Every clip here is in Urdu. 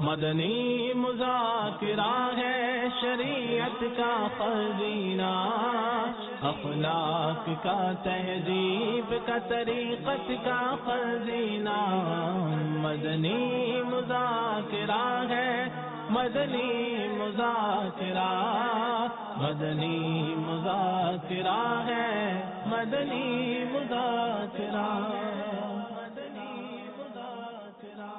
مدنی مذاکرہ ہے شریعت کا خزینہ، اخلاق کا تہذیب کا طریقت کا خزینہ، مدنی مذاکرہ ہے، مدنی مذاکرہ، مدنی مذاکرہ ہے، مدنی مذاکرہ، مدنی مذاکرہ۔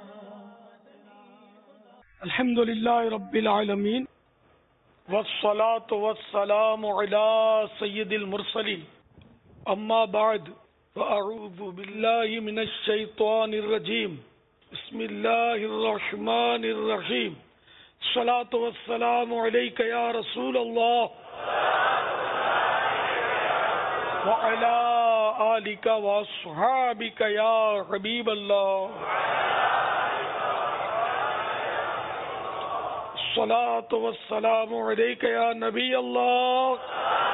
الحمدللہ رب العالمین والصلاة والسلام علی سید المرسلین، اما بعد فاعوذ باللہ من الشیطان الرجیم، بسم اللہ الرحمن الرحیم، الصلاة والسلام علیک یا رسول اللہ وعلی آلک واصحابک یا حبیب اللہ، الصلاة والسلام علیک یا نبی اللہ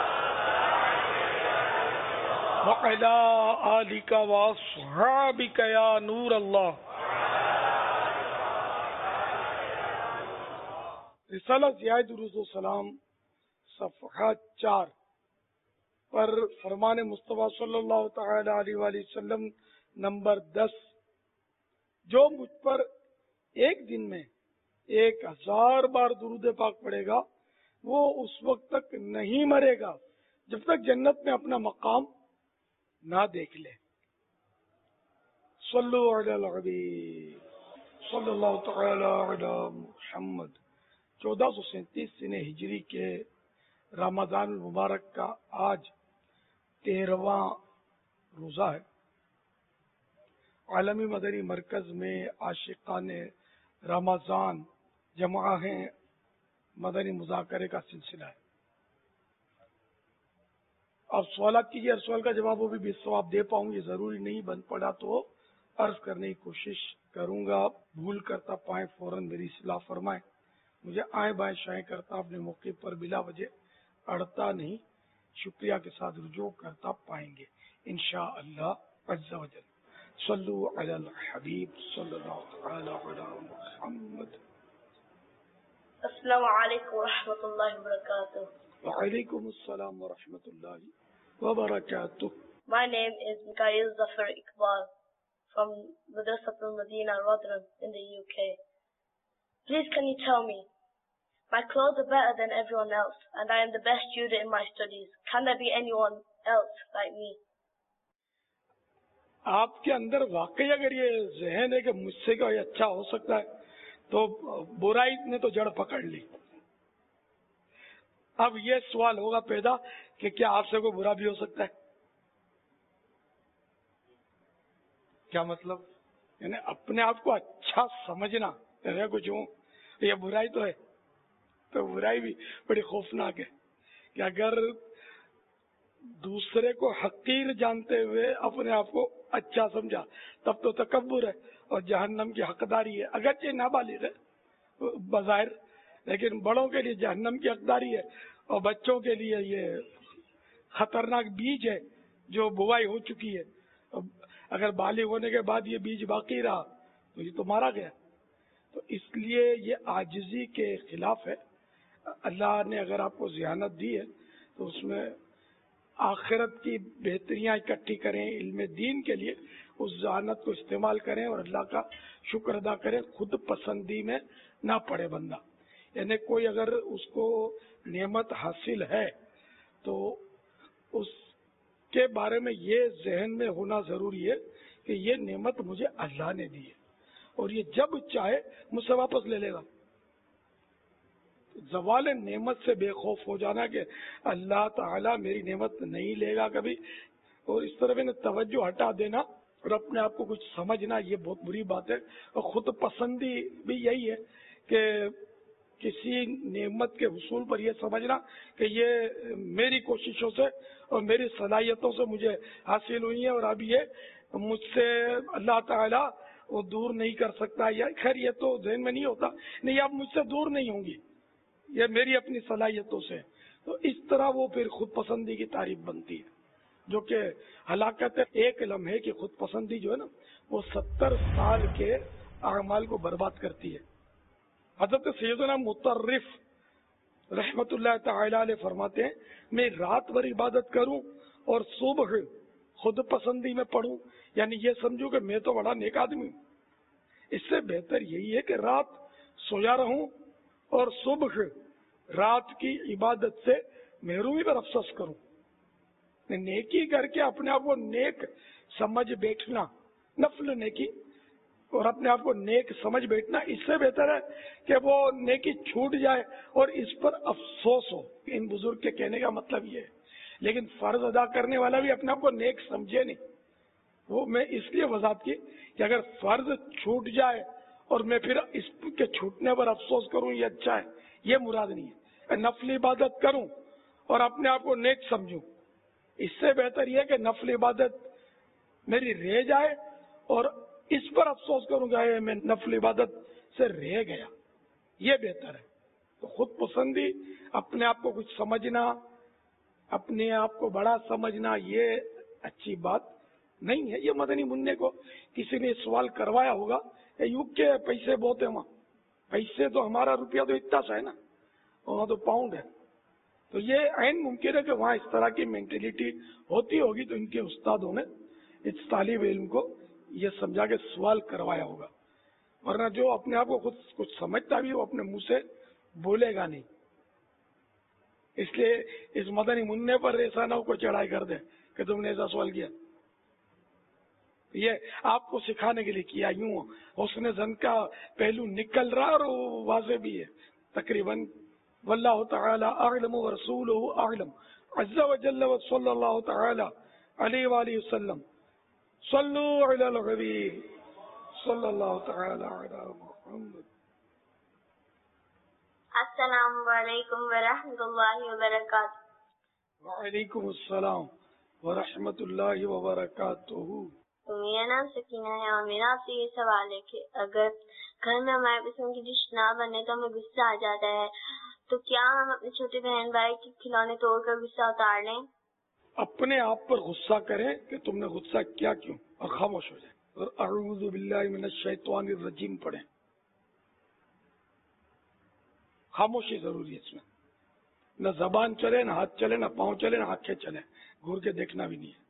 وعلی آلک واصحابک یا نور اللہ۔ رسالہ ضیاء درود و سلام صفحہ 4 پر فرمان مصطفیٰ صلی اللہ تعالی علیہ وآلہ وسلم نمبر 10، جو مجھ پر ایک دن میں 1000 بار درود پاک پڑھے گا وہ اس وقت تک نہیں مرے گا جب تک جنت میں اپنا مقام نہ دیکھ لے۔ صلو علی الحبیب صلی اللہ تعالی علی محمد۔ 1437 سنہ ہجری کے رمضان المبارک کا آج 13واں روزہ ہے۔ عالمی مدنی مرکز میں عاشقان رمضان جمع ہیں، مدنی مذاکرے کا سلسلہ ہے۔ اب سوالات کیجیے، ہر سوال کا جواب وہ بھی 20 ثواب دے پاؤں، یہ ضروری نہیں، بند پڑا تو عرض کرنے کی کوشش کروں گا، بھول کرتا پائیں فوراً میری اصلاح فرمائیں، مجھے آئیں بائیں شائیں کرتا اپنے موقع پر بلا وجہ اڑتا نہیں، شکریہ کے ساتھ رجوع کرتا پائیں گے انشاءاللہ عز و جل۔ صلو علی الحبیب صلی اللہ تعالی علی محمد۔ السلام علیکم ورحمۃ اللہ وبرکاتہ۔ وعلیکم السلام ورحمۃ اللہ وبرکاتہ۔ My name is Mikhail Zafar Iqbal from Madrasat al-Madina, Rotherham in the UK. Please can you tell me, my clothes are better than everyone else and I am the best student in my studies. Can there be anyone else like me? آپ کے اندر واقعی اگر یہ ذہن ہے کہ مجھ سے کوئی اچھا ہو سکتا ہے تو برائی نے تو جڑ پکڑ لی۔ اب یہ سوال ہوگا پیدا کہ کیا آپ سے کوئی برا بھی ہو سکتا ہے؟ کیا مطلب؟ یعنی اپنے آپ کو اچھا سمجھنا کچھ ہوں یہ برائی تو ہے، تو برائی بھی بڑی خوفناک ہے کہ اگر دوسرے کو حقیر جانتے ہوئے اپنے آپ کو اچھا سمجھا تب تو تکبر ہے اور جہنم کی حقداری ہے، اگرچہ نابالغ ہے بظاہر لیکن بڑوں کے لیے جہنم کی حقداری ہے اور بچوں کے لیے یہ خطرناک بیج ہے جو بوائی ہو چکی ہے، اگر بالغ ہونے کے بعد یہ بیج باقی رہا تو یہ تو مارا گیا۔ تو اس لیے یہ عاجزی کے خلاف ہے۔ اللہ نے اگر آپ کو ذہانت دی ہے تو اس میں آخرت کی بہتریاں اکٹھی کریں، علم دین کے لیے اس ذہانت کو استعمال کریں اور اللہ کا شکر ادا کریں، خود پسندی میں نہ پڑے بندہ۔ یعنی کوئی اگر اس کو نعمت حاصل ہے تو اس کے بارے میں یہ ذہن میں ہونا ضروری ہے کہ یہ نعمت مجھے اللہ نے دی ہے اور یہ جب چاہے مجھ سے واپس لے لے گا۔ زوال نعمت سے بے خوف ہو جانا کہ اللہ تعالیٰ میری نعمت نہیں لے گا کبھی، اور اس طرح میں توجہ ہٹا دینا اور اپنے آپ کو کچھ سمجھنا، یہ بہت بری بات ہے۔ اور خود پسندی بھی یہی ہے کہ کسی نعمت کے حصول پر یہ سمجھنا کہ یہ میری کوششوں سے اور میری صلاحیتوں سے مجھے حاصل ہوئی ہے اور اب یہ مجھ سے اللہ تعالیٰ وہ دور نہیں کر سکتا، یا خیر یہ تو ذہن میں نہیں ہوتا، نہیں اب مجھ سے دور نہیں ہوں گی، یہ میری اپنی صلاحیتوں سے۔ تو اس طرح وہ پھر خود پسندی کی تعریف بنتی ہے، جو کہ ہلاکت ہے۔ ایک لمحے کی خود پسندی جو ہے نا وہ 70 سال کے اعمال کو برباد کرتی ہے۔ حضرت سیدنا مطرف رحمت اللہ تعالی علیہ فرماتے ہیں میں رات بھر عبادت کروں اور صبح خود پسندی میں پڑھوں، یعنی یہ سمجھوں کہ میں تو بڑا نیک آدمی ہوں، اس سے بہتر یہی ہے کہ رات سویا رہوں اور صبح رات کی عبادت سے محرومی پر افسوس کروں۔ نیکی کر کے اپنے آپ کو نیک سمجھ بیٹھنا، نفل نیکی اور اپنے آپ کو نیک سمجھ بیٹھنا، اس سے بہتر ہے کہ وہ نیکی چھوٹ جائے اور اس پر افسوس ہو۔ ان بزرگ کے کہنے کا مطلب یہ ہے، لیکن فرض ادا کرنے والا بھی اپنے آپ کو نیک سمجھے نہیں۔ وہ میں اس لیے وضاحت کی کہ اگر فرض چھوٹ جائے اور میں پھر اس کے چھوٹنے پر افسوس کروں یہ اچھا ہے، یہ مراد نہیں ہے۔ نفل عبادت کروں اور اپنے آپ کو نیک سمجھوں، اس سے بہتر یہ کہ نفل عبادت میری رہ جائے اور اس پر افسوس کروں گا میں نفل عبادت سے رہ گیا، یہ بہتر ہے۔ تو خود پسندی، اپنے آپ کو کچھ سمجھنا، اپنے آپ کو بڑا سمجھنا، یہ اچھی بات نہیں ہے۔ یہ مدنی منع کو کسی نے سوال کروایا ہوگا، یوگ کے پیسے بہت ہیں، وہاں پیسے تو ہمارا روپیہ تو اتنا سا ہے نا، وہاں تو پاؤنڈ ہے، تو یہ عین ممکن ہے کہ وہاں اس طرح کی مینٹلٹی ہوتی ہوگی، تو ان کے استادوں نے اس طالب علم کو یہ سمجھا کے سوال کروایا ہوگا، ورنہ جو اپنے آپ کو خود کچھ سمجھتا بھی وہ اپنے منہ سے بولے گا نہیں۔ اس لیے اس مدنی منع پر ایسا نہ ہو کوئی چڑھائی کر دے کہ تم نے ایسا سوال کیا، یہ آپ کو سکھانے کے لیے کیا۔ یوں حسن زن کا پہلو نکل رہا اور واضح بھی ہے تقریباً۔ واللہ تعالی اعلم ورسولہ اعلم عز وجل وصلی اللہ تعالی علیہ وآلہ وسلم صلو علی الحبیب صلی اللہ تعالی علی محمد۔ السلام علیکم ورحمۃ اللہ وبرکاتہ۔ وعلیکم السلام ورحمۃ اللہ وبرکاتہ۔ میرا نام سکینہ ہے اور میرا آپ سے یہ سوال ہے کہ اگر گھر میں ہمارے پسند کی ڈش نہ بنے تو ہمیں غصہ آ جاتا ہے، تو کیا ہم اپنے چھوٹے بہن بھائی کے کھلونے توڑ کر غصہ اتار لیں؟ اپنے آپ پر غصہ کریں کہ تم نے غصہ کیا کیوں، اور خاموش ہو جائیں اور اعوذ باللہ من الشیطان الرجیم پڑھیں۔ خاموشی ضروری ہے اس میں، نہ زبان چلے، نہ ہاتھ چلے، نہ پاؤں چلے، نہ آنکھیں چلے، گھور کے دیکھنا بھی نہیں ہے۔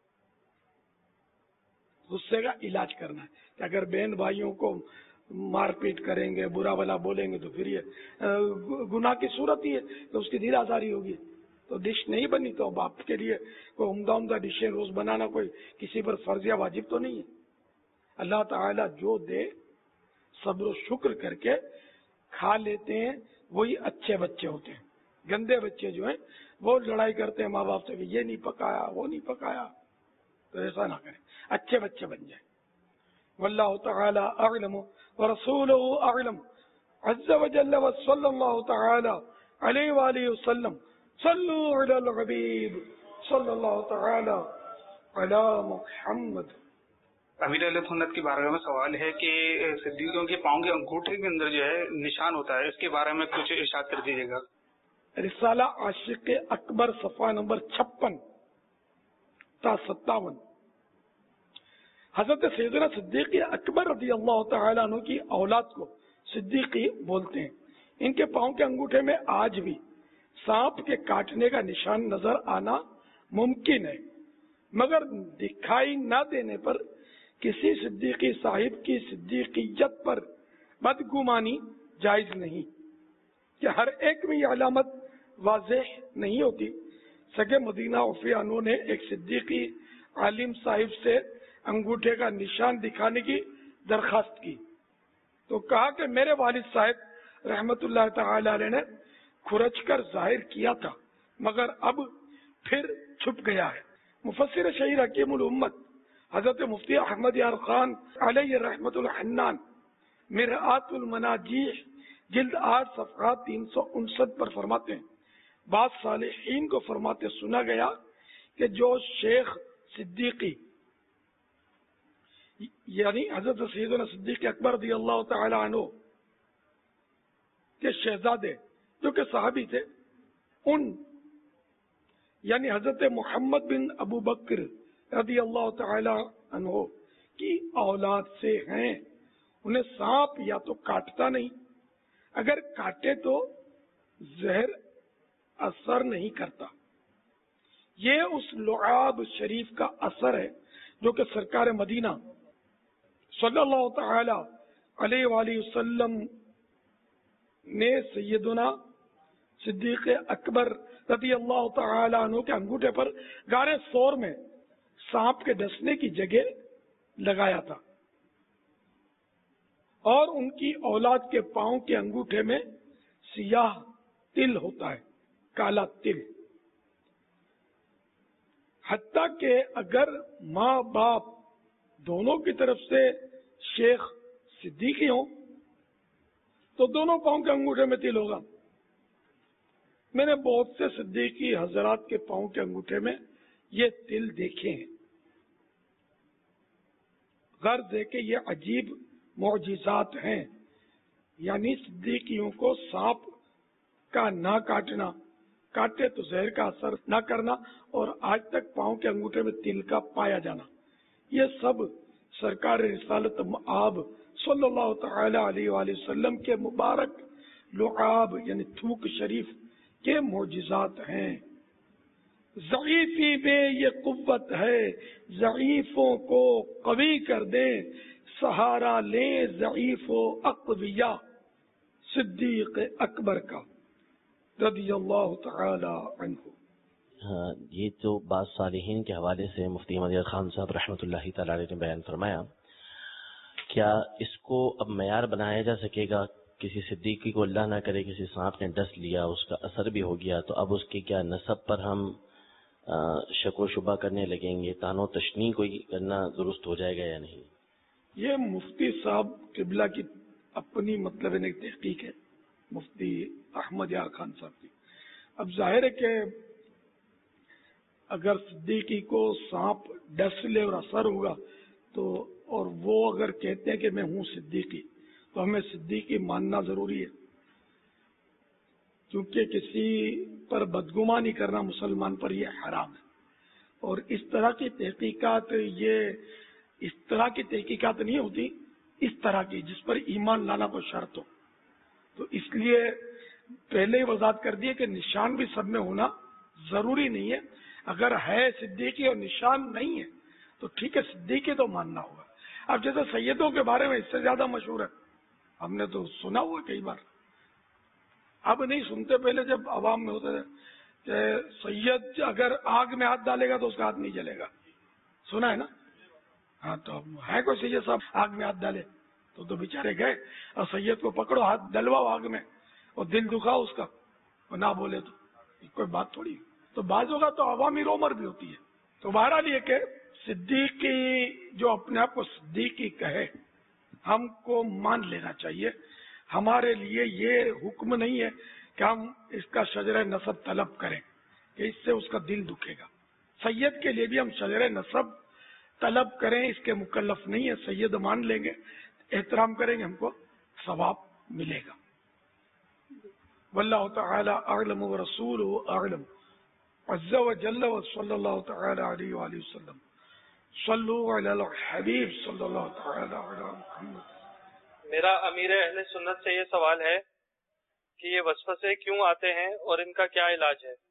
غصے کا علاج کرنا ہے کہ اگر بہن بھائیوں کو مار پیٹ کریں گے، برا بلا بولیں گے، تو پھر یہ گناہ کی صورت ہی ہے کہ اس کی دل آزاری ہوگی۔ تو ڈش نہیں بنی تو باپ کے لیے کوئی عمدہ ڈشیں روز بنانا کوئی کسی پر فرض یا واجب تو نہیں ہے۔ اللہ تعالیٰ جو دے صبر و شکر کر کے کھا لیتے ہیں، وہی اچھے بچے ہوتے ہیں۔ گندے بچے جو ہیں وہ لڑائی کرتے ہیں ماں باپ سے کہ یہ نہیں پکایا، وہ نہیں پکایا، تو ایسا نہ کریں، اچھے بچے بن جائیں۔ واللہ تعالی اعلم ورسولہ اعلم عز وجل وصلی اللہ تعالی علیہ وآلہ وسلم صلو علی الحبیب صلی اللہ تعالی علی محمد۔ امیر علیہ سنت کی بارگاہ میں سوال ہے کہ صدیقوں کے پاؤں کے انگوٹھے کے اندر جو ہے نشان ہوتا ہے، اس کے بارے میں کچھ ارشاد کر دیجیے گا۔ رسالہ عاشق اکبر صفحہ نمبر 56 تا 57۔ حضرت سیدنا صدیق اکبر رضی اللہ تعالیٰ عنہ کی اولاد کو صدیقی بولتے ہیں۔ ان کے پاؤں کے انگوٹھے میں آج بھی سانپ کے کاٹنے کا نشان نظر آنا ممکن ہے، مگر دکھائی نہ دینے پر کسی صدیقی صاحب کی صدیقیت پر بدگمانی جائز نہیں کہ ہر ایک میں یہ علامت واضح نہیں ہوتی۔ سگے مدینہ عفیانوں نے ایک صدیقی عالم صاحب سے انگوٹھے کا نشان دکھانے کی درخواست کی تو کہا کہ میرے والد صاحب رحمت اللہ تعالی علیہ نے کھرچ کر ظاہر کیا تھا، مگر اب پھر چھپ گیا ہے۔ مفسر شہیر حکیم الامت حضرت مفتی احمد یار خان علیہ رحمت الحنان مرآت المناجیح جلد 8 صفحہ 359 پر فرماتے ہیں، بعض صالحین کو فرماتے سنا گیا کہ جو شیخ صدیقی یعنی حضرت سیدنا صدیق اکبر رضی اللہ تعالی عنہ کے شہزادے جو کہ صحابی تھے، ان یعنی حضرت محمد بن ابو بکر رضی اللہ تعالی عنہ کی اولاد سے ہیں، انہیں سانپ یا تو کاٹتا نہیں، اگر کاٹے تو زہر اثر نہیں کرتا. یہ اس لعاب شریف کا اثر ہے جو کہ سرکار مدینہ صلی اللہ تعالی علیہ وآلہ وسلم نے سیدنا صدیق اکبر رضی اللہ تعالی عنہ کے انگوٹھے پر غار ثور میں سانپ کے ڈسنے کی جگہ لگایا تھا، اور ان کی اولاد کے پاؤں کے انگوٹھے میں سیاہ تل ہوتا ہے، کالا تل. حتیٰ کہ اگر ماں باپ دونوں کی طرف سے شیخ صدیقی ہوں تو دونوں پاؤں کے انگوٹھے میں تل ہوگا. میں نے بہت سے صدیقی حضرات کے پاؤں کے انگوٹھے میں یہ تل دیکھے ہیں. غرض ہے کہ یہ عجیب معجزات ہیں، یعنی صدیقیوں کو سانپ کا نہ کاٹنا، کاٹے تو زہر کا اثر نہ کرنا، اور آج تک پاؤں کے انگوٹھے میں تل کا پایا جانا، یہ سب سرکار رسالت مآب صلی اللہ تعالی علیہ وآلہ وسلم کے مبارک لعاب یعنی تھوک شریف کے معجزات ہیں. ضعیفی میں یہ قوت ہے، ضعیفوں کو قوی کر دیں، سہارا لیں ضعیف و اقویا. صدیق اکبر کا رضی اللہ تعالی عنہ. یہ تو بعض صالحین کے حوالے سے مفتی احمد یار خان صاحب رحمۃ اللہ تعالی علیہ نے بیان فرمایا. کیا اس کو اب معیار بنایا جا سکے گا؟ کسی صدیقی کو اللہ نہ کرے کسی سانپ نے ڈس لیا، اس کا اثر بھی ہو گیا، تو اب اس کے کیا نسب پر ہم شک و شبہ کرنے لگیں گے؟ تان و تشنیع کوئی کرنا درست ہو جائے گا یا نہیں؟ یہ مفتی صاحب قبلہ کی اپنی مطلب تحقیق ہے، مفتی احمد یار خان صاحب کی. اب ظاہر ہے کہ اگر صدیقی کو سانپ ڈس لے اور اثر ہوگا تو، اور وہ اگر کہتے ہیں کہ میں ہوں صدیقی، تو ہمیں صدیقی ماننا ضروری ہے، کیونکہ کسی پر بدگمانی کرنا مسلمان پر یہ حرام ہے. اور اس طرح کی تحقیقات، یہ اس طرح کی تحقیقات نہیں ہوتی، اس طرح کی جس پر ایمان لانا کو شرط ہو. تو اس لیے پہلے ہی وضاحت کر دیے کہ نشان بھی سب میں ہونا ضروری نہیں ہے. اگر ہے صدیقی اور نشان نہیں ہے تو ٹھیک ہے، صدیقی تو ماننا ہوگا. اب جیسے سیدوں کے بارے میں اس سے زیادہ مشہور ہے، ہم نے تو سنا ہوا کئی بار، اب نہیں سنتے، پہلے جب عوام میں ہوتا ہے کہ سید اگر آگ میں ہاتھ ڈالے گا تو اس کا ہاتھ نہیں جلے گا، سنا ہے نا؟ ہاں، تو ہے کوئی سید صاحب آگ میں ہاتھ ڈالے تو بیچارے گئے، اور سید کو پکڑو، ہاتھ ڈلواؤ آگ میں اور دل دکھاؤ اس کا، اور نہ بولے تو کوئی بات تھوڑی. تو بعض ہوگا تو عوامی رومر بھی ہوتی ہے. تو بہرحال یہ کہ صدیقی جو اپنے آپ کو صدیقی کہے، ہم کو مان لینا چاہیے. ہمارے لیے یہ حکم نہیں ہے کہ ہم اس کا شجرہ نسب طلب کریں کہ اس سے اس کا دل دکھے گا. سید کے لیے بھی ہم شجرہ نسب طلب کریں اس کے مکلف نہیں ہے. سید مان لیں گے، احترام کریں گے، ہم کو ثواب ملے گا. واللہ تعالی اعلم ورسولہ اعلم عز وجل وصلی اللہ تعالی علیہ وآلہ وسلم. صلو علی الحبیب صلی اللہ تعالی علی محمد. میرا امیر اہل سنت سے یہ سوال ہے کہ یہ وسوسے کیوں آتے ہیں اور ان کا کیا علاج ہے؟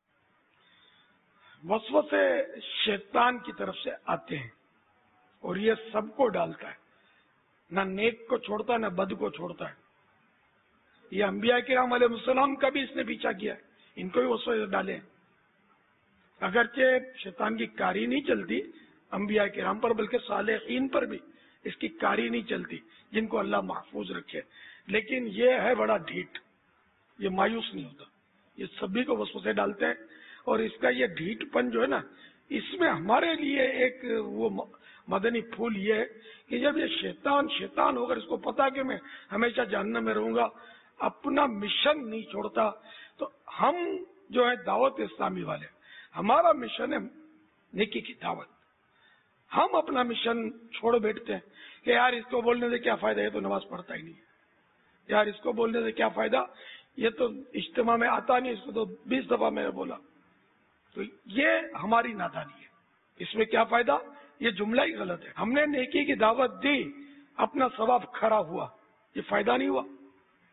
وسوسے شیطان کی طرف سے آتے ہیں اور یہ سب کو ڈالتا ہے، نہ نیک کو چھوڑتا نہ بد کو چھوڑتا ہے. یہ انبیاء کرام علیہ السلام کا بھی اس نے پیچھا کیا ہے، ان کو بھی وسوسے ڈالے ہیں. اگرچہ شیطان کی کاری نہیں چلتی انبیاء کرام پر، بلکہ صالحین پر بھی اس کی کاری نہیں چلتی جن کو اللہ محفوظ رکھے. لیکن یہ ہے بڑا ڈھیٹ، یہ مایوس نہیں ہوتا، یہ سبھی کو وسوسے ڈالتے ہیں. اور اس کا یہ ڈھیٹ پن جو ہے نا، اس میں ہمارے لیے ایک وہ مدنی پھول یہ ہے کہ جب یہ شیطان ہوگا، اس کو پتا کہ میں ہمیشہ جہنم میں رہوں گا، اپنا مشن نہیں چھوڑتا. تو ہم جو ہے دعوت اسلامی والے، ہمارا مشن ہے نیکی کی دعوت. ہم اپنا مشن چھوڑ بیٹھتے ہیں کہ یار اس کو بولنے سے کیا فائدہ، یہ تو نماز پڑھتا ہی نہیں ہے، یار اس کو بولنے سے کیا فائدہ، یہ تو اجتماع میں آتا نہیں، اس کو تو 20 دفعہ میں نے بولا. تو یہ ہماری نادانی ہے. اس میں کیا فائدہ؟ یہ جملہ ہی غلط ہے. ہم نے نیکی کی دعوت دی، اپنا ثواب کھڑا ہوا، یہ فائدہ نہیں ہوا.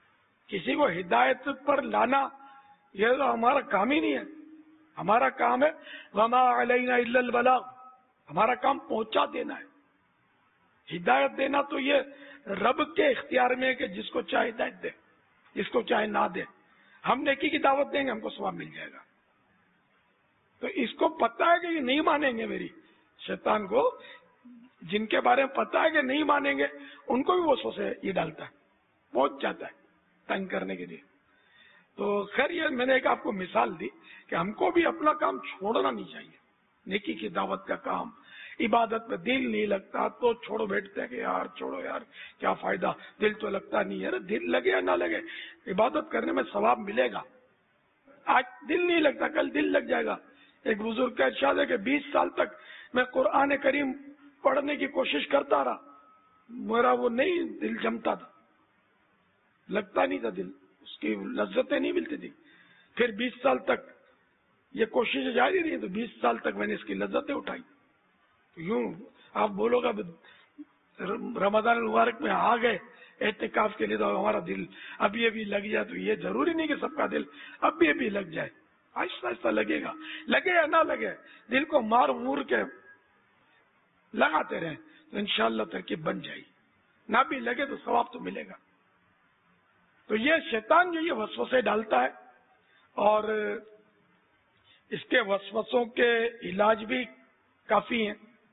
کسی کو ہدایت پر لانا یہ تو ہمارا کام ہی نہیں ہے. ہمارا کام ہے وما علینا الا البلاغ، ہمارا کام پہنچا دینا ہے. ہدایت دینا تو یہ رب کے اختیار میں ہے کہ جس کو چاہے ہدایت دے، جس کو چاہے نہ دے. ہم نیکی کی دعوت دیں گے، ہم کو ثواب مل جائے گا. تو اس کو پتا ہے کہ یہ نہیں مانیں گے میری، شیطان کو جن کے بارے میں پتا ہے کہ نہیں مانیں گے ان کو بھی وسوسے یہ ڈالتا ہے، پہنچ جاتا ہے تنگ کرنے کے لیے. تو خیر یہ میں نے ایک آپ کو مثال دی کہ ہم کو بھی اپنا کام چھوڑنا نہیں چاہیے. نیکی کی دعوت کا کام، عبادت میں دل نہیں لگتا تو چھوڑو، بیٹھتے ہیں کہ یار چھوڑو یار کیا فائدہ، دل تو لگتا نہیں ہے. دل لگے یا نہ لگے عبادت کرنے میں ثواب ملے گا. آج دل نہیں لگتا، کل دل لگ جائے گا. ایک بزرگ کا ارشاد ہے کہ 20 سال تک میں قرآن کریم پڑھنے کی کوشش کرتا رہا، میرا وہ نہیں دل جمتا تھا، لگتا نہیں تھا دل، اس کی لذتیں نہیں ملتی تھی. پھر 20 سال تک یہ کوشش جاری رہی تو 20 سال تک میں نے اس کی لذتیں اٹھائی. یوں آپ بولو گا رمضان المبارک میں آ گئے اعتکاف کے لیے تو ہمارا دل اب یہ بھی لگ جائے، تو یہ ضروری نہیں کہ سب کا دل اب یہ بھی لگ جائے. آہستہ آہستہ لگے گا، لگے یا نہ لگے دل کو مار مور کے لگاتے رہیں تو انشاءاللہ ترکیب بن جائے گی. نہ بھی لگے تو ثواب تو ملے گا. تو یہ شیطان جو یہ وسوسے ڈالتا ہے، اور اس کے وسوسوں کے علاج بھی کافی ہیں.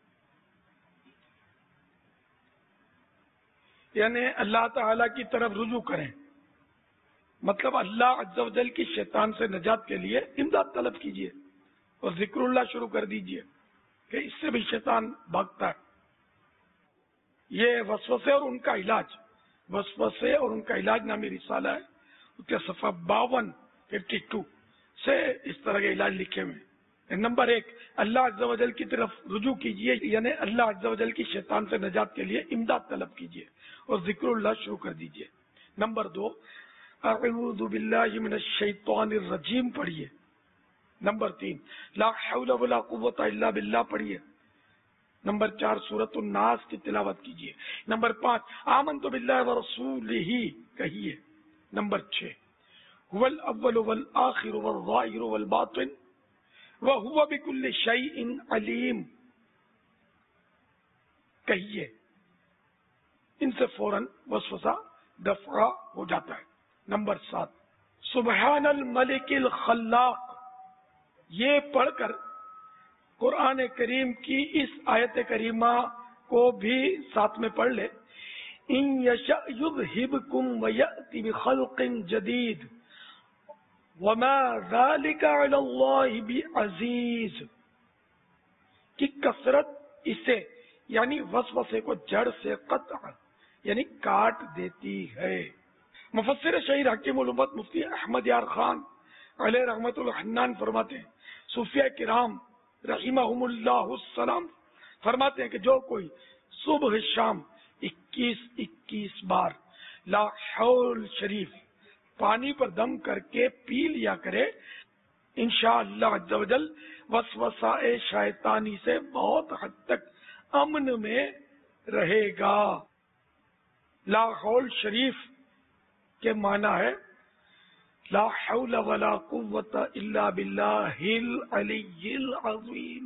یعنی اللہ تعالی کی طرف رجوع کریں، مطلب اللہ عز و جل کی شیطان سے نجات کے لیے امداد طلب کیجئے اور ذکر اللہ شروع کر دیجئے کہ اس سے بھی شیطان بھاگتا ہے. یہ وسوسے اور ان کا علاج، وسوسے اور ان کا علاج نامی رسالہ ہے، اس کے صفحہ 52 سے اس طرح کے علاج لکھے ہوئے ہیں. نمبر 1 اللہ عز و جل کی طرف رجوع کیجئے، یعنی اللہ عز و جل کی شیطان سے نجات کے لیے امداد طلب کیجئے اور ذکر اللہ شروع کر دیجئے. نمبر 2 اعوذ باللہ من الشیطان الرجیم پڑھیے. نمبر 3 لا حول ولا قوت الا باللہ پڑھیے. نمبر 4 سورۃ الناس کی تلاوت کیجیے. نمبر 5 آمنت باللہ ورسولہ کہیے. نمبر 6 هو الاول والآخر والظاہر والباطن وهو بكل شیء علیم کہیے. ان سے فوراً وسوسہ دفع ہو جاتا ہے. نمبر 7 سبحان الملک الخلاق، یہ پڑھ کر قرآن کریم کی اس آیت کریمہ کو بھی ساتھ میں پڑھ لے. ان یشأ یذہبکم ویأتی بخلق جدید وما ذلک علی اللہ بعزیز، کی کثرت اسے یعنی وسوسے کو جڑ سے قطع یعنی کاٹ دیتی ہے. مفسر شہیر حکیم الامت مفتی احمد یار خان علیہ رحمت الحنان فرماتے ہیں، صوفیاء کرام رحمہم اللہ السلام فرماتے ہیں کہ جو کوئی صبح شام 21 بار لا حول شریف پانی پر دم کر کے پی لیا کرے، انشاءاللہ عز و جل وسوسہ شیطانی سے بہت حد تک امن میں رہے گا. لا حول شریف کے معنی ہے لا حول ولا قوت الا باللہ العلی العظیم.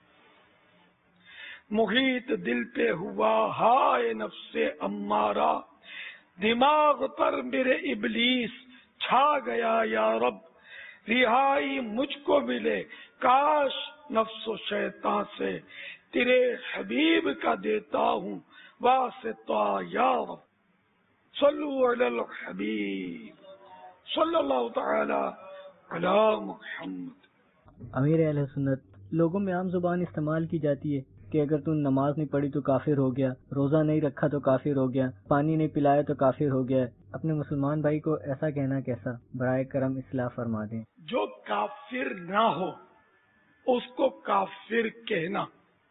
محیط دل پہ ہوا ہائے نفس امارہ، دماغ پر میرے ابلیس چھا گیا یا رب، رہائی مجھ کو ملے کاش نفس و شیطان سے تیرے حبیب کا دیتا ہوں واسطہ یا رب. صلو علی الحبیب صلی اللہ تعالی علی محمد. امیر اہل سنت، لوگوں میں عام زبان استعمال کی جاتی ہے کہ اگر تم نماز نہیں پڑھی تو کافر ہو گیا، روزہ نہیں رکھا تو کافر ہو گیا، پانی نہیں پلایا تو کافر ہو گیا. اپنے مسلمان بھائی کو ایسا کہنا کیسا؟ برائے کرم اصلاح فرما دیں. جو کافر نہ ہو اس کو کافر کہنا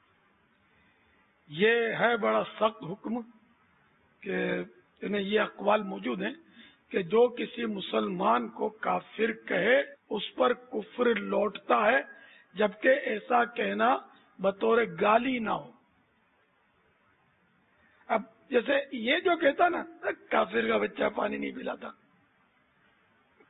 یہ ہے بڑا سخت حکم، کہ یہ اقوال موجود ہیں کہ جو کسی مسلمان کو کافر کہے اس پر کفر لوٹتا ہے، جبکہ ایسا کہنا بطور گالی نہ ہو. اب جیسے یہ جو کہتا نا کافر کا بچہ پانی نہیں پلاتا،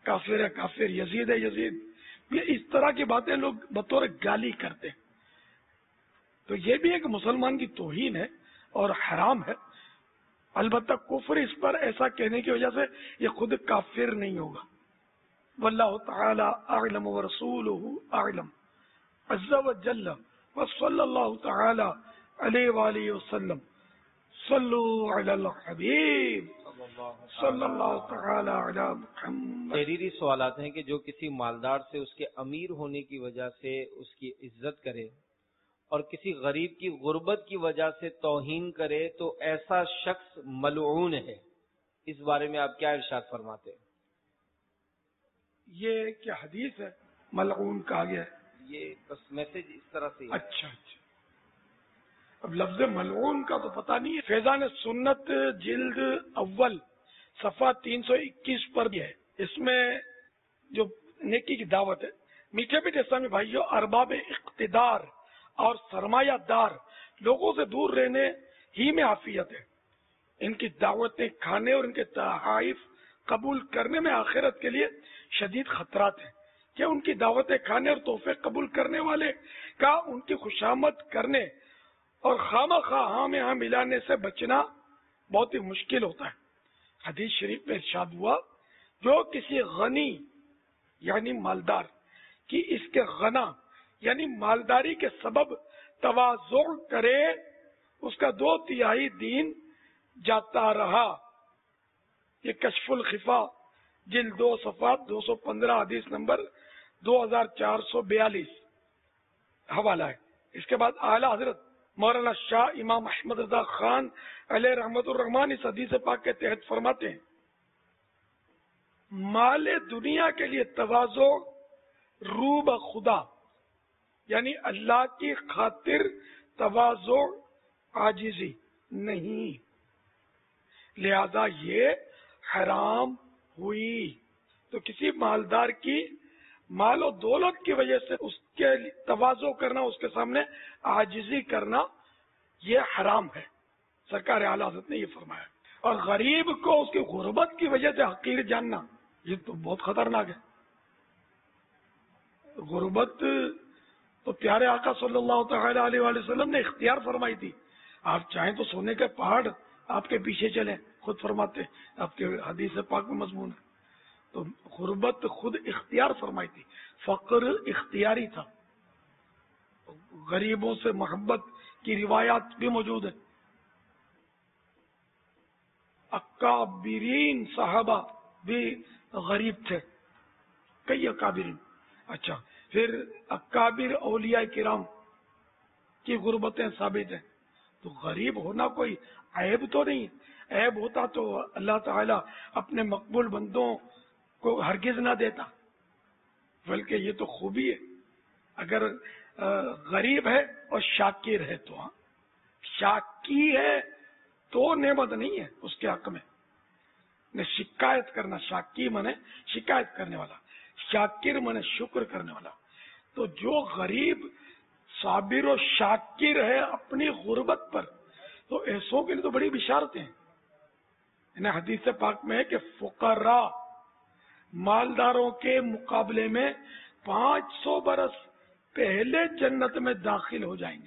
کافر ہے کافر، یزید ہے یزید، یہ اس طرح کی باتیں لوگ بطور گالی کرتے ہیں، تو یہ بھی ایک مسلمان کی توہین ہے اور حرام ہے۔ البتہ کفر اس پر ایسا کہنے کی وجہ سے یہ خود کافر نہیں ہوگا۔ واللہ تعالی اعلم ورسولہ اعلم عز وجل وصلی اللہ تعالی علیہ وآلہ وسلم۔ صلو علی الحبیب صلی اللہ تعالی علی محمد۔ تحریری سوالات ہیں کہ جو کسی مالدار سے اس کے امیر ہونے کی وجہ سے اس کی عزت کرے اور کسی غریب کی غربت کی وجہ سے توہین کرے تو ایسا شخص ملعون ہے، اس بارے میں آپ کیا ارشاد فرماتے ہیں؟ یہ کیا حدیث ہے ملعون کہا گیا ہے؟ یہ بس میسج اس طرح سے۔ اچھا اچھا، اب لفظ ملعون کا تو پتہ نہیں ہے۔ فیضان سنت جلد اول صفحہ 321 پر بھی ہے، اس میں جو نیکی کی دعوت ہے، میٹھے میٹھے اسلامی بھائیوں، ارباب اقتدار اور سرمایہ دار لوگوں سے دور رہنے ہی میں عافیت ہے۔ ان کی دعوتیں کھانے اور ان کے تحائف قبول کرنے میں آخرت کے لیے شدید خطرات ہیں کہ ان کی دعوتیں کھانے اور تحفے قبول کرنے والے کا ان کی خوشامد کرنے اور خواہ مخواہ ہاں میں ہاں ملانے سے بچنا بہت ہی مشکل ہوتا ہے۔ حدیث شریف میں ارشاد ہوا، جو کسی غنی یعنی مالدار کی اس کے غنا یعنی مالداری کے سبب تواضع کرے، اس کا 2/3 دین جاتا رہا۔ یہ کشف الخفا جلد 2 صفحہ 215 حدیث نمبر 2442 حوالہ ہے۔ اس کے بعد اعلیٰ حضرت مولانا شاہ امام احمد رضا خان علیہ رحمت الرحمان اس حدیث پاک کے تحت فرماتے ہیں، مال دنیا کے لیے تواضع روب خدا یعنی اللہ کی خاطر تواضع عاجزی نہیں، لہذا یہ حرام ہوئی۔ تو کسی مالدار کی مال و دولت کی وجہ سے اس کے تواضع کرنا، اس کے سامنے عاجزی کرنا، یہ حرام ہے۔ سرکار اعلیٰ حضرت نے یہ فرمایا۔ اور غریب کو اس کی غربت کی وجہ سے حقیر جاننا، یہ تو بہت خطرناک ہے۔ غربت تو پیارے آقا صلی اللہ تعالی علیہ وآلہ وسلم نے اختیار فرمائی تھی، آپ چاہیں تو سونے کے پہاڑ آپ کے پیچھے چلیں، خود فرماتے آپ کے حدیث پاک میں مضمون ہے۔ تو غربت خود اختیار فرمائی تھی، فقر اختیاری تھا۔ غریبوں سے محبت کی روایات بھی موجود ہیں۔ اکابرین صحابہ بھی غریب تھے، کئی اکابرین۔ اچھا، پھر اکابر اولیاء کرام کی غربتیں ثابت ہیں۔ تو غریب ہونا کوئی عیب تو نہیں، عیب ہوتا تو اللہ تعالیٰ اپنے مقبول بندوں کو ہرگز نہ دیتا، بلکہ یہ تو خوبی ہے۔ اگر غریب ہے اور شاکر ہے تو ہاں، شاکی ہے تو نعمت نہیں ہے اس کے حق میں۔ شکایت کرنا، شاکی منے شکایت کرنے والا، شاکر منے شکر کرنے والا۔ تو جو غریب صابر و شاکر ہے اپنی غربت پر، تو ایسوں کے لیے تو بڑی بشارتیں ہیں۔ انہیں حدیث پاک میں ہے کہ فقراء مالداروں کے مقابلے میں 500 برس پہلے جنت میں داخل ہو جائیں گے۔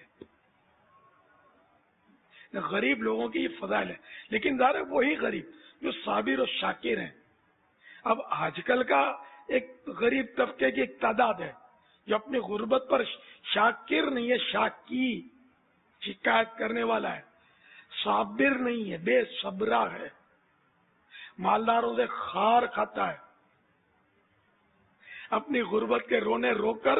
غریب لوگوں کی یہ فضائل ہے، لیکن ظاہر وہی غریب جو صابر و شاکر ہیں۔ اب آج کل کا ایک غریب طبقے کی ایک تعداد ہے جو اپنی غربت پر شاکر نہیں ہے، شاکی شکایت کرنے والا ہے، صابر نہیں ہے، بے صبرا ہے، مالداروں سے خار کھاتا ہے، اپنی غربت کے رونے رو کر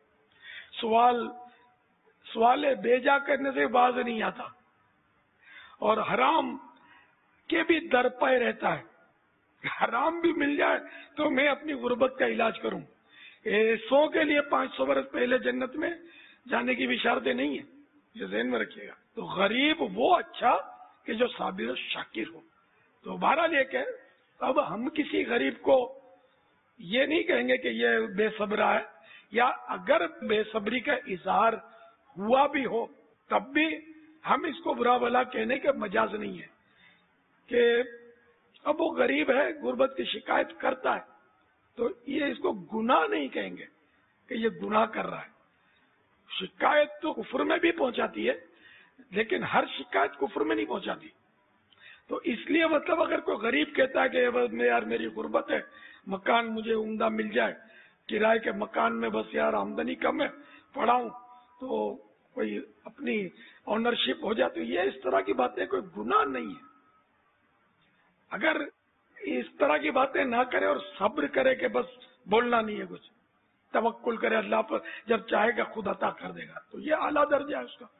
سوال بیجا کرنے سے باز نہیں آتا، اور حرام کے بھی در پہ رہتا ہے۔ حرام بھی مل جائے تو میں اپنی غربت کا علاج کروں۔ ایسوں کے لیے 500 برس پہلے جنت میں جانے کی بشارتیں نہیں ہیں، یہ ذہن میں رکھیے گا۔ تو غریب وہ اچھا کہ جو صابر و شاکر ہو۔ تو بہرحال یہ کہ اب ہم کسی غریب کو یہ نہیں کہیں گے کہ یہ بے صبرا ہے، یا اگر بے صبری کا اظہار ہوا بھی ہو تب بھی ہم اس کو برا بھلا کہنے کے مجاز نہیں ہے کہ اب وہ غریب ہے، غربت کی شکایت کرتا ہے، تو یہ اس کو گناہ نہیں کہیں گے کہ یہ گناہ کر رہا ہے. شکایت تو کفر میں بھی پہنچاتی ہے لیکن ہر شکایت کفر میں نہیں پہنچاتی. تو اس لیے مطلب اگر کوئی غریب کہتا ہے کہ یار میری غربت ہے, مکان مجھے عمدہ مل جائے, کرائے کے مکان میں بس یار آمدنی کم ہے, پڑا ہوں تو کوئی اپنی آنرشپ ہو جائے, تو یہ اس طرح کی باتیں کوئی گناہ نہیں ہے. اگر اس طرح کی باتیں نہ کرے اور صبر کرے کہ بس بولنا نہیں ہے کچھ, توکل کرے اللہ پر, جب چاہے گا خود عطا کر دے گا, تو یہ اعلیٰ درجہ ہے اس کا.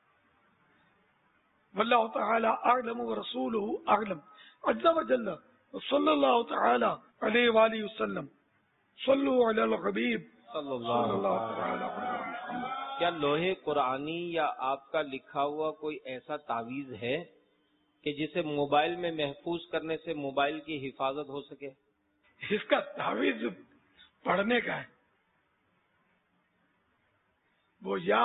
واللہ تعالی اعلم ورسولہ اعلم عز وجل صلی اللہ تعالی علیہ وآلہ وسلم. صلو علی الحبیب صلی اللہ تعالی علیہ وسلم. کیا لوہے قرآنی یا آپ کا لکھا ہوا کوئی ایسا تعویذ ہے کہ جسے موبائل میں محفوظ کرنے سے موبائل کی حفاظت ہو سکے؟ اس کا تعویذ پڑھنے کا ہے, وہ یا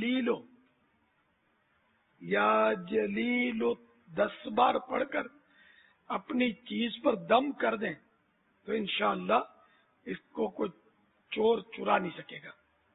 جلیلو 10 بار پڑھ کر اپنی چیز پر دم کر دیں تو انشاءاللہ اس کو کوئی چور چرا نہیں سکے گا.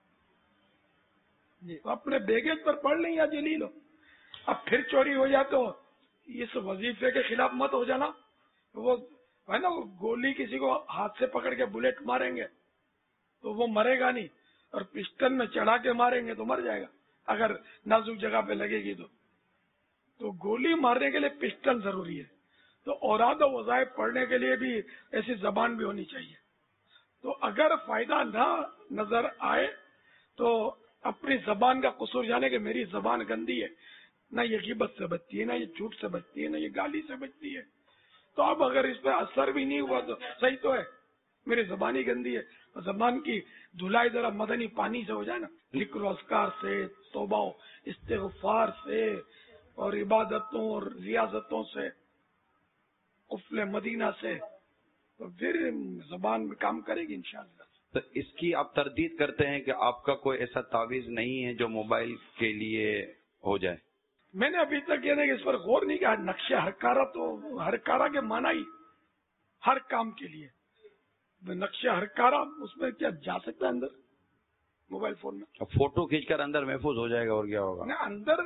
تو اپنے بیگیج پر پڑھ لیں یا جلیلو. اب پھر چوری ہو جائے تو اس وظیفے کے خلاف مت ہو جانا. وہ ہے نا, وہ گولی کسی کو ہاتھ سے پکڑ کے بلیٹ ماریں گے تو وہ مرے گا نہیں, اور پسٹن میں چڑھا کے ماریں گے تو مر جائے گا اگر نازک جگہ پہ لگے گی تو گولی مارنے کے لیے پسٹن ضروری ہے. تو اوراد و وظائف پڑھنے کے لیے بھی ایسی زبان بھی ہونی چاہیے. تو اگر فائدہ نہ نظر آئے تو اپنی زبان کا قصور جانے کہ میری زبان گندی ہے, نہ یہ غیبت سے بچتی ہے, نہ یہ جھوٹ سے بچتی ہے, نہ یہ گالی سے بچتی ہے. تو اب اگر اس پہ اثر بھی نہیں ہوا تو صحیح تو ہے, میری زبان ہی گندی ہے. زبان کی دھلائی ذرا مدنی پانی سے ہو جائے نا, ذکر و اذکار سے, توبہ و استغفار سے, اور عبادتوں اور ریاضتوں سے, قفل مدینہ سے, تو پھر زبان میں کام کرے گی انشاءاللہ. تو اس کی آپ تردید کرتے ہیں کہ آپ کا کوئی ایسا تعویذ نہیں ہے جو موبائل کے لیے ہو جائے؟ میں نے ابھی تک یہ اس پر غور نہیں کیا. نقش ہرکارا تو ہرکارا کے معنی ہی ہر کام کے لیے. نقش ہرکارا اس میں کیا جا سکتا ہے اندر موبائل فون میں؟ فوٹو کھینچ کر اندر محفوظ ہو جائے گا اور کیا ہوگا اندر.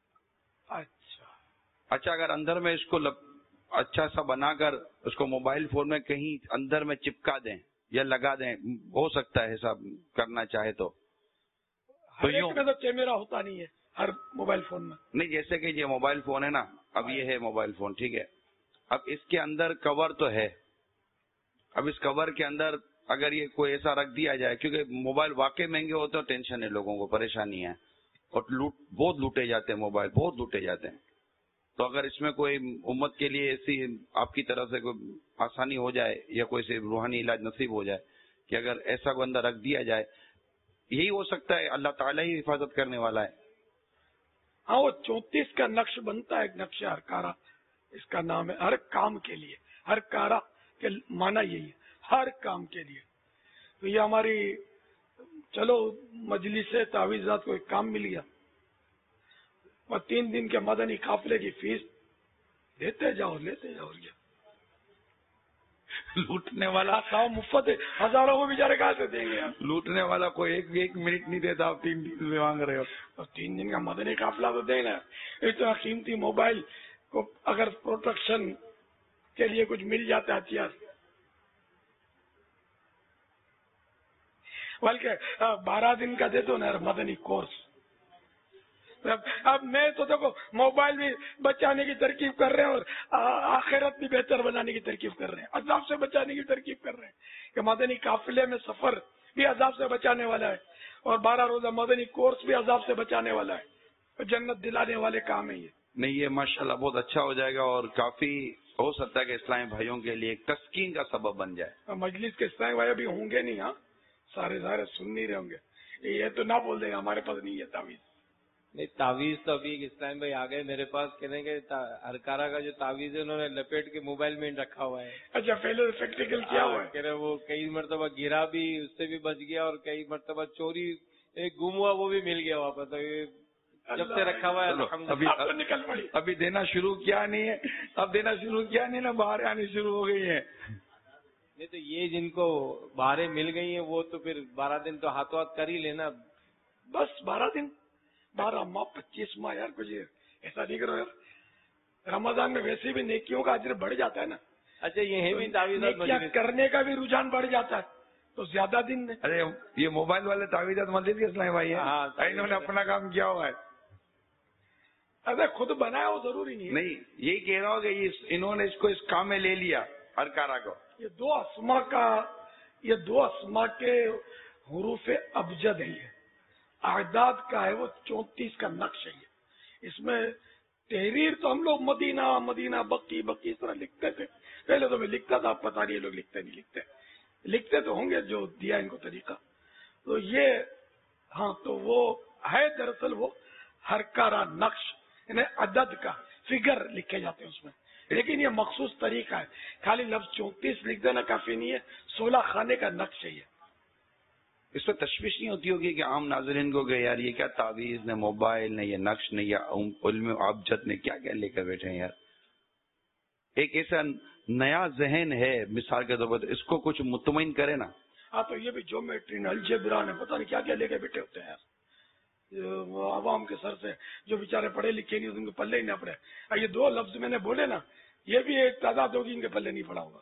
اچھا اگر اندر میں اس کو اچھا سا بنا کر اس کو موبائل فون میں کہیں اندر میں چپکا دیں یا لگا دیں, ہو سکتا ہے ایسا کرنا چاہے تو ایک میں تو کیمرہ ہوتا نہیں ہے ہر موبائل فون میں. نہیں, جیسے کہ یہ موبائل فون ہے نا, اب یہ ہے موبائل فون, ٹھیک ہے, اب اس کے اندر کور تو ہے, اب اس کور کے اندر اگر یہ کوئی ایسا رکھ دیا جائے, کیونکہ موبائل واقعی مہنگے ہوتے ہیں, ٹینشن ہے لوگوں کو, پریشانی ہے, اور بہت لوٹے جاتے ہیں موبائل, بہت لوٹے جاتے ہیں. تو اگر اس میں کوئی امت کے لیے ایسی آپ کی طرف سے کوئی آسانی ہو جائے یا کوئی سے روحانی علاج نصیب ہو جائے کہ اگر ایسا کو اندر رکھ دیا جائے, یہی ہو سکتا ہے, اللہ تعالیٰ ہی حفاظت کرنے والا ہے. ہاں, وہ 34 کا نقش بنتا ہے, ایک نقش ہرکارا اس کا نام ہے. ہر کام کے لیے, ہرکارا کے معنی یہی ہے, ہر کام کے لیے. تو یہ ہماری چلو مجلس تعویذات کو ایک کام مل گیا, اور 3 دن کے مدنی قافلے کی فیس دیتے جاؤ لیتے جاؤ. لوٹنے والا مفت ہے, ہزاروں کو بیچارے کہاں سے دیں گے. لوٹنے والا کوئی ایک منٹ نہیں دیتا, آپ 3 دن سے مانگ رہے ہو. اور 3 دن کا مدنی قافلہ تو دینا. اتنا قیمتی موبائل کو اگر پروٹیکشن کے لیے کچھ مل جاتا ہے ہتھیار, بلکہ 12 دن کا دے دو نا مدنی کورس. اب میں تو دیکھو موبائل بھی بچانے کی ترکیب کر رہے ہیں اور آخرت بھی بہتر بنانے کی ترکیب کر رہے ہیں, عذاب سے بچانے کی ترکیب کر رہے ہیں کہ مدنی قافلے میں سفر بھی عذاب سے بچانے والا ہے, اور 12 روزہ مدنی کورس بھی عذاب سے بچانے والا ہے. جنت دلانے والے کام ہے یہ. نہیں, یہ ماشاءاللہ بہت اچھا ہو جائے گا, اور کافی ہو سکتا ہے کہ اسلامی بھائیوں کے لیے ایک تسکین کا سبب بن جائے. مجلس کے اسلامی بھائی ابھی ہوں گے نہیں, ہاں سارے سن نہیں رہے ہوں گے, یہ تو نہ بول دیں گے ہمارے پاس نہیں ہے تعویذ. نہیں, تعویذ تو ابھی اسلام بھائی آ گئے میرے پاس, کہنے کے ہرکارا کا جو تعویذ ہے انہوں نے لپیٹ کے موبائل میں رکھا ہوا ہے. اچھا, پہلے پریکٹیکل کیا ہوا ہے. کہہ رہے وہ کئی مرتبہ گرا بھی, اس سے بھی بچ گیا, اور کئی مرتبہ چوری ایک گم ہوا وہ بھی مل گیا واپس. جب سے رکھا ہوا ہے ابھی دینا شروع کیا نہیں ہے, اب دینا شروع کیا نہیں نا, باہر آنی شروع ہو گئی ہے. تو یہ جن کو باریں مل گئی ہیں وہ تو پھر 12 دن تو ہاتھوں ہاتھ کر ہی لینا. بس 12 دن 12 ماہ 25 ماہ یار کچھ ایسا نہیں کرو یار. رمضان میں ویسے بھی نیکیوں کا اجر بڑھ جاتا ہے نا. اچھا یہ بھی تعویذات نیکیاں کرنے کا بھی رجحان بڑھ جاتا ہے تو زیادہ دن. ارے یہ موبائل والے تعویذات مسجد کے اسلام بھائی ہیں, انہوں نے اپنا کام کیا ہوا ہے. ارے خود بنایا وہ ضروری نہیں ہے. نہیں یہی کہہ رہا ہوں کہ انہوں نے اس کو اس کام میں لے لیا ہر کارا کو. یہ دو اسما کے حروف ابجد ہے. یہ اعداد کا ہے, وہ 34 کا نقش ہے. اس میں تحریر تو ہم لوگ مدینہ مدینہ بقی بقی اس طرح لکھتے تھے. پہلے تو میں لکھتا تھا, پتہ نہیں لوگ لکھتے نہیں لکھتے تو ہوں گے جو دیا ان کو طریقہ. تو یہ ہاں تو وہ ہے دراصل وہ ہر کارا نقش یعنی عدد کا فگر لکھے جاتے ہیں اس میں. لیکن یہ مخصوص طریقہ ہے. خالی لفظ 34 لکھ دینا کافی نہیں ہے, 16 خانے کا نقش ہے یہ. اس میں تشویش نہیں ہوتی ہوگی کہ عام ناظرین کو کہ یار یہ کیا تعویذ نے موبائل نے یہ نقش نے یا علم ابجد نے کیا کیا لے کر بیٹھے ہیں یار. ایک ایسا نیا ذہن ہے مثال کے طور پر, اس کو کچھ مطمئن کرے نا. ہاں تو یہ بھی جیومیٹری الجبرا نے پتہ نہیں کیا کیا لے کے بیٹھے ہوتے ہیں یار. عوام کے سر سے جو بیچارے پڑھے لکھے نہیں ان کے پلے ہی نہ پڑے. یہ 2 لفظ میں نے بولے نا, یہ بھی ایک تعداد ہوگی ان کے پلے نہیں پڑا ہوگا.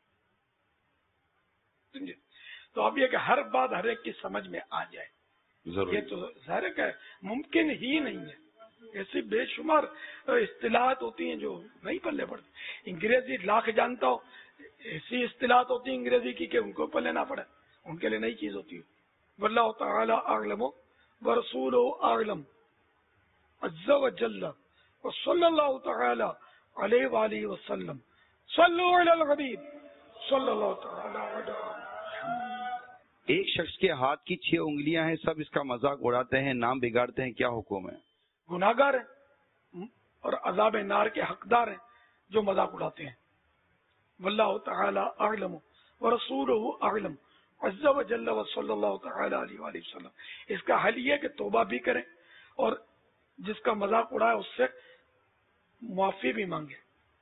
سمجھے؟ تو اب یہ کہ ہر بات ہر ایک کی سمجھ میں آ جائے ضرور. یہ تو ظاہر ہے کہ ممکن ہی نہیں ہے. ایسی بے شمار اصطلاحات ہوتی ہیں جو نہیں پلے پڑتی. انگریزی لاکھ جانتا ہو, ایسی اصطلاحات ہوتی ہیں انگریزی کی کہ ان کو پلے نہ پڑے, ان کے لیے نئی چیز ہوتی ہے. واللہ تعالی اعلم ورسولہ اعلم عز وجل وصلی اللہ تعالی علیہ وآلہ وسلم. صلو علی الحبیب صلی اللہ تعالی علیہ وسلم. ایک شخص کے ہاتھ کی 6 انگلیاں ہیں, سب اس کا مذاق اڑاتے ہیں, نام بگاڑتے ہیں, کیا حکم ہے؟ گناہگار ہیں اور عذاب نار کے حقدار ہیں جو مذاق اڑاتے ہیں. واللہ تعالی اعلم ورسولہ اعلم عز وجل وصلی اللہ تعالی علیہ وآلہ وسلم. اس کا حل یہ کہ توبہ بھی کریں اور جس کا مذاق اڑائے اس سے معافی بھی مانگے.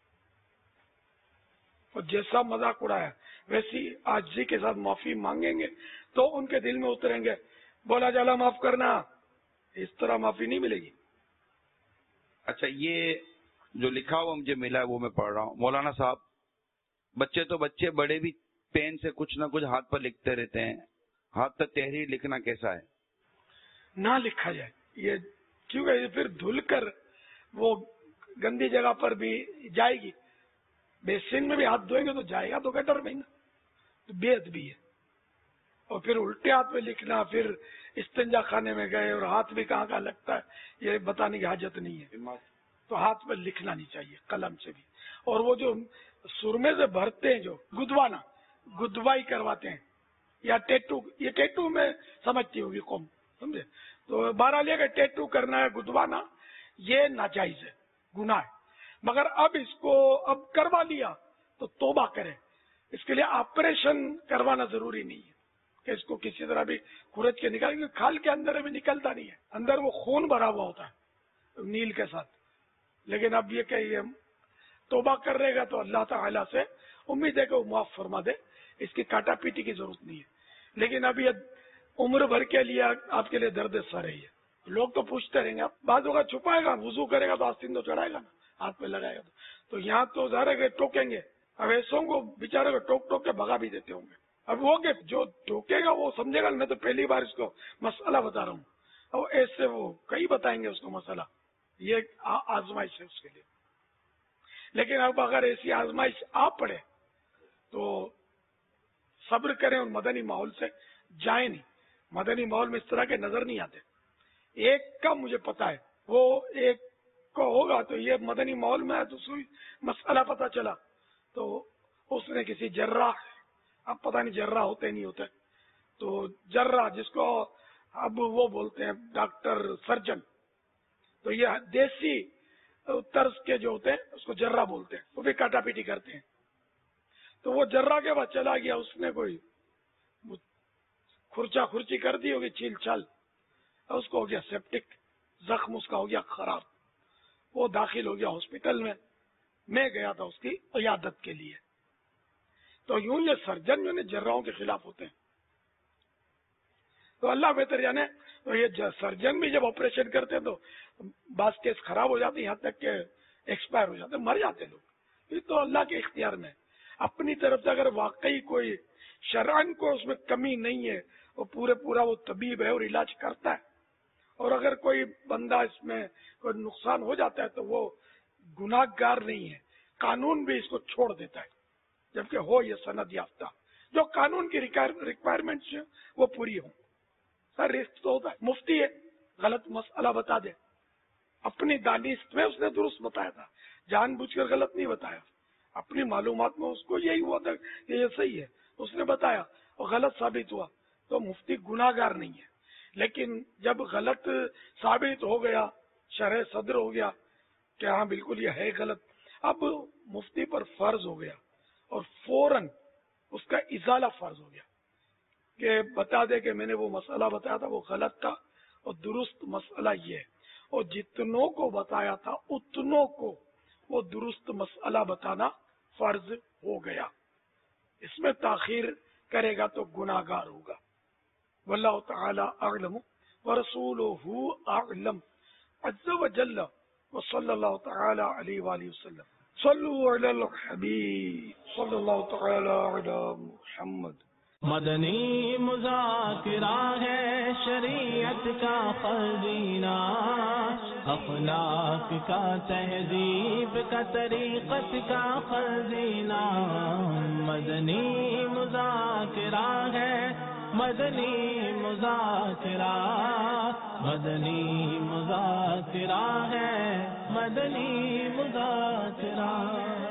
اور جیسا مذاق اڑایا ویسی عاجزی کے ساتھ معافی مانگیں گے تو ان کے دل میں اتریں گے بولا جالا معاف کرنا. اس طرح معافی نہیں ملے گی. اچھا یہ جو لکھا ہوا مجھے ملا ہے وہ میں پڑھ رہا ہوں. مولانا صاحب بچے تو بچے بڑے بھی پین سے کچھ نہ کچھ ہاتھ پر لکھتے رہتے ہیں, ہاتھ پر تحریر لکھنا کیسا ہے؟ نہ لکھا جائے یہ, کیونکہ پھر دھل کر وہ گندی جگہ پر بھی جائے گی. بیسن میں بھی ہاتھ دھوئیں گے تو جائے گا تو گٹر میں نا, تو بے ادبی ہے. اور پھر الٹے ہاتھ میں لکھنا, پھر استنجا خانے میں گئے اور ہاتھ بھی کہاں کہاں لگتا ہے, یہ بتانے کی حاجت نہیں ہے. تو ہاتھ میں لکھنا نہیں چاہیے قلم سے بھی. اور وہ جو سرمے سے بھرتے ہیں جو گدوانا گدوائی کرواتے ہیں یا ٹیٹو, یہ ٹیٹو میں سمجھتی ہوگی قوم, سمجھے؟ تو بہرحال یہ کہ ٹیٹو کرنا ہے گدوانا یہ ناجائز ہے, گناہ ہے. مگر اب اس کو اب کروا لیا تو توبہ کرے. اس کے لیے آپریشن کروانا ضروری نہیں ہے کہ اس کو کسی طرح بھی کھرچ کے نکالیں گے. کھال کے اندر بھی نکلتا نہیں ہے, اندر وہ خون بھرا ہوا ہوتا ہے نیل کے ساتھ. لیکن اب یہ کہ یہ توبہ کر رہے گا تو اللہ تعالیٰ سے امید ہے کہ وہ معاف فرما دے. اس کی کاٹا پیٹی کی ضرورت نہیں ہے. لیکن اب یہ عمر بھر کے لیے آپ کے لیے درد سر ہے. لوگ تو پوچھتے رہیں گے, بعض ہوگا چھپائے گا, وضو کرے گا تو آستین تو چڑھائے گا نا, ہاتھ پہ لگائے گا تو یہاں تو ظاہر ہے کہ ٹوکیں گے. اب ایسوں کو بیچارے کو ٹوک ٹوک کے بھگا بھی دیتے ہوں گے. اب وہ کہ جو ٹوکے گا وہ سمجھے گا. میں تو پہلی بار اس کو مسئلہ بتا رہا ہوں, اور ایسے وہ کئی بتائیں گے اس کو مسئلہ. یہ آزمائش ہے اس کے لیے. لیکن اب اگر ایسی آزمائش آپ پڑے تو صبر کریں اور مدنی ماحول سے جائیں نہیں. مدنی ماحول میں اس طرح کے نظر نہیں آتے. ایک کا مجھے پتا ہے, وہ ایک کو ہوگا تو یہ مدنی ماحول میں تو مسئلہ پتا چلا تو اس نے کسی جراح, اب پتہ نہیں جراح ہوتے نہیں ہوتے, تو جراح جس کو اب وہ بولتے ہیں ڈاکٹر سرجن, تو یہ دیسی طرز کے جو ہوتے ہیں اس کو جراح بولتے ہیں, وہ بھی کاٹا پیٹی کرتے ہیں. تو وہ جراح کے بعد چلا گیا, اس نے کوئی کھرچا کھرچی کر دی ہوگی, چھیل چھال, اس کو ہو گیا سیپٹک, زخم اس کا ہو گیا خراب, وہ داخل ہو گیا ہاسپٹل میں. میں گیا تھا اس کی عیادت کے لیے. تو یوں یہ سرجن جو جراحوں کے خلاف ہوتے ہیں. تو اللہ بہتر جانے. تو یہ سرجن بھی جب آپریشن کرتے ہیں تو بعض کیس خراب ہو جاتے ہیں، یہاں تک کہ ایکسپائر ہو جاتے ہیں، مر جاتے ہیں لوگ. یہ تو اللہ کے اختیار میں. اپنی طرف سے اگر واقعی کوئی شرعن کو اس میں کمی نہیں ہے، وہ پورا وہ طبیب ہے اور علاج کرتا ہے، اور اگر کوئی بندہ اس میں کوئی نقصان ہو جاتا ہے تو وہ گناہ گار نہیں ہے. قانون بھی اس کو چھوڑ دیتا ہے جبکہ ہو یہ سند یافتہ، جو قانون کی ریکوائرمنٹس ہیں وہ پوری ہوں. سر رسک تو ہوتا ہے. مفتی ہے، غلط مسئلہ بتا دے، اپنی دانست میں اس نے درست بتایا تھا، جان بوجھ کر غلط نہیں بتایا. اپنی معلومات میں اس کو یہی ہوا تھا کہ یہ صحیح ہے، اس نے بتایا اور غلط ثابت ہوا تو مفتی گناہ گار نہیں ہے. لیکن جب غلط ثابت ہو گیا، شرح صدر ہو گیا کہ ہاں بالکل یہ ہے غلط، اب مفتی پر فرض ہو گیا اور فوراً اس کا ازالہ فرض ہو گیا کہ بتا دے کہ میں نے وہ مسئلہ بتایا تھا وہ غلط تھا اور درست مسئلہ یہ ہے. اور جتنوں کو بتایا تھا اتنوں کو وہ درست مسئلہ بتانا فرض ہو گیا. اس میں تاخیر کرے گا تو گناہ گار ہوگا. واللہ تعالی اعلم ورسولہ اعلم عز وجل وصلی اللہ تعالی علیہ وآلہ وسلم. صلوا علی الحبیب صلی اللہ تعالی علی محمد. مدنی مذاکرہ ہے شریعت کا خزینہ، اخلاق کا تہذیب کا طریقت کا خزینہ. مدنی مذاکرہ ہے، مدنی مذاکرہ، مدنی مذاکرہ ہے، مدنی مذاکرہ.